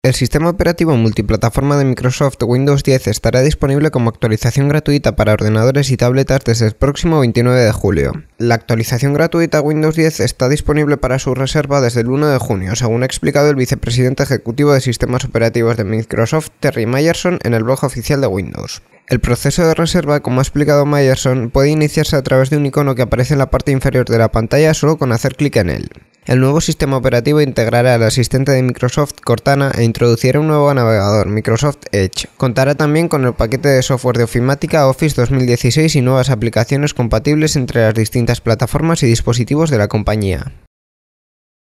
El sistema operativo multiplataforma de Microsoft Windows 10 estará disponible como actualización gratuita para ordenadores y tabletas desde el próximo 29 de julio. La actualización gratuita Windows 10 está disponible para su reserva desde el 1 de junio, según ha explicado el vicepresidente ejecutivo de sistemas operativos de Microsoft, Terry Myerson, en el blog oficial de Windows. El proceso de reserva, como ha explicado Myerson, puede iniciarse a través de un icono que aparece en la parte inferior de la pantalla solo con hacer clic en él. El nuevo sistema operativo integrará al asistente de Microsoft Cortana e introducirá un nuevo navegador, Microsoft Edge. Contará también con el paquete de software de ofimática Office 2016 y nuevas aplicaciones compatibles entre las distintas plataformas y dispositivos de la compañía.